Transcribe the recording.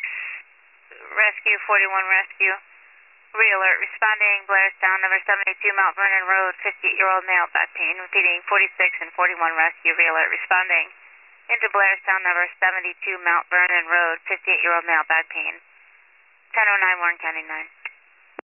Rescue 41 Rescue. Re-alert responding Blairstown, number 72 Mount Vernon Road, 58-year-old male, back pain. Repeating 46 and 41 Rescue. Re-alert responding into Blairstown, number 72 Mount Vernon Road, 58-year-old male, back pain. 1009 Warren County 9.